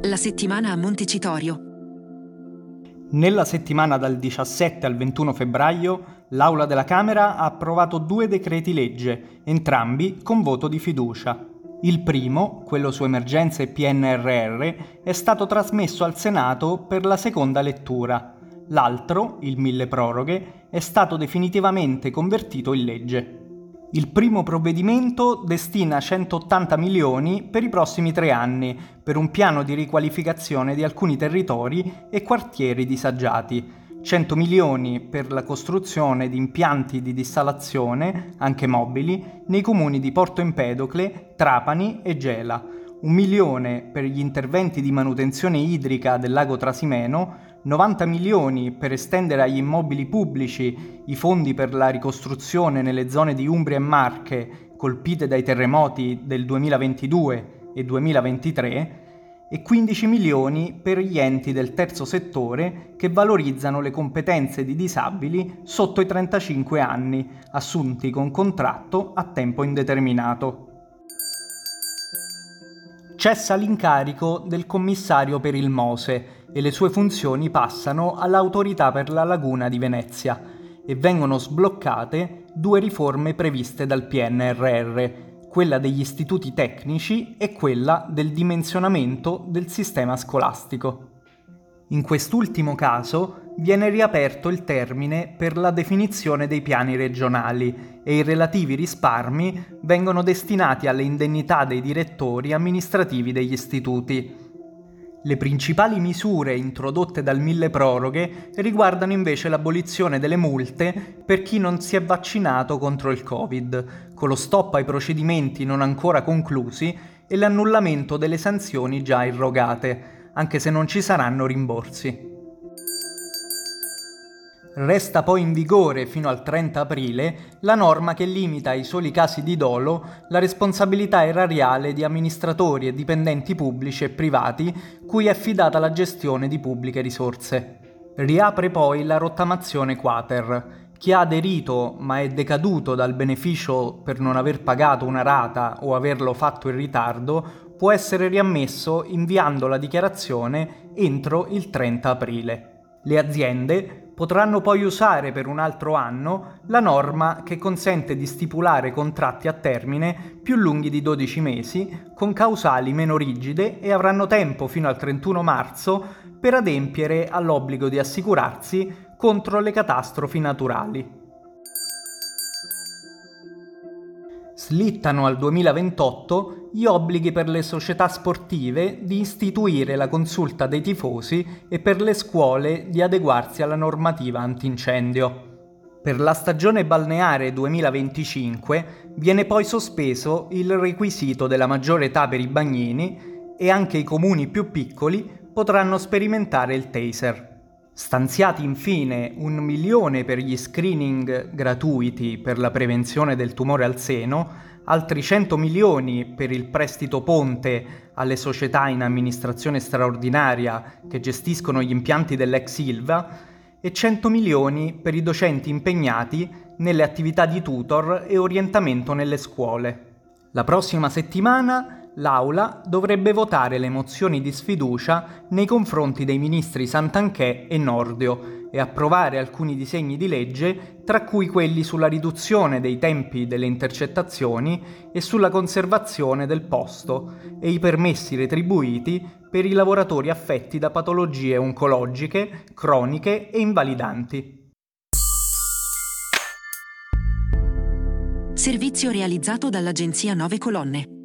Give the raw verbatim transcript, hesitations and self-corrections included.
La settimana a Montecitorio. Nella settimana dal diciassette al ventuno febbraio, l'Aula della Camera ha approvato due decreti legge, entrambi con voto di fiducia. Il primo, quello su emergenze e P N R R, è stato trasmesso al Senato per la seconda lettura. L'altro, il milleproroghe, è stato definitivamente convertito in legge. Il primo provvedimento destina centottanta milioni per i prossimi tre anni per un piano di riqualificazione di alcuni territori e quartieri disagiati, cento milioni per la costruzione di impianti di dissalazione, anche mobili, nei comuni di Porto Empedocle, Trapani e Gela, un milione per gli interventi di manutenzione idrica del lago Trasimeno, novanta milioni per estendere agli immobili pubblici i fondi per la ricostruzione nelle zone di Umbria e Marche colpite dai terremoti del duemilaventidue e duemilaventitré e quindici milioni per gli enti del terzo settore che valorizzano le competenze di disabili sotto i trentacinque anni, assunti con contratto a tempo indeterminato. Cessa l'incarico del commissario per il Mose e le sue funzioni passano all'Autorità per la Laguna di Venezia e vengono sbloccate due riforme previste dal P N R R, quella degli istituti tecnici e quella del dimensionamento del sistema scolastico. In quest'ultimo caso viene riaperto il termine per la definizione dei piani regionali e i relativi risparmi vengono destinati alle indennità dei direttori amministrativi degli istituti. Le principali misure introdotte dal milleproroghe riguardano invece l'abolizione delle multe per chi non si è vaccinato contro il Covid, con lo stop ai procedimenti non ancora conclusi e l'annullamento delle sanzioni già irrogate, anche se non ci saranno rimborsi. Resta poi in vigore fino al trenta aprile la norma che limita ai soli casi di dolo la responsabilità erariale di amministratori e dipendenti pubblici e privati cui è affidata la gestione di pubbliche risorse. Riapre poi la rottamazione quater. Chi ha aderito ma è decaduto dal beneficio per non aver pagato una rata o averlo fatto in ritardo può essere riammesso inviando la dichiarazione entro il trenta aprile. Le aziende potranno poi usare per un altro anno la norma che consente di stipulare contratti a termine più lunghi di dodici mesi con causali meno rigide e avranno tempo fino al trentuno marzo per adempiere all'obbligo di assicurarsi contro le catastrofi naturali. Slittano al duemilaventotto gli obblighi per le società sportive di istituire la consulta dei tifosi e per le scuole di adeguarsi alla normativa antincendio. Per la stagione balneare duemilaventicinque viene poi sospeso il requisito della maggiore età per i bagnini e anche i comuni più piccoli potranno sperimentare il taser. Stanziati infine un milione per gli screening gratuiti per la prevenzione del tumore al seno, altri cento milioni per il prestito ponte alle società in amministrazione straordinaria che gestiscono gli impianti dell'ex Ilva e cento milioni per i docenti impegnati nelle attività di tutor e orientamento nelle scuole. La prossima settimana l'Aula dovrebbe votare le mozioni di sfiducia nei confronti dei ministri Santanchè e Nordio e approvare alcuni disegni di legge, tra cui quelli sulla riduzione dei tempi delle intercettazioni e sulla conservazione del posto e i permessi retribuiti per i lavoratori affetti da patologie oncologiche, croniche e invalidanti. Servizio realizzato dall'agenzia Nove Colonne.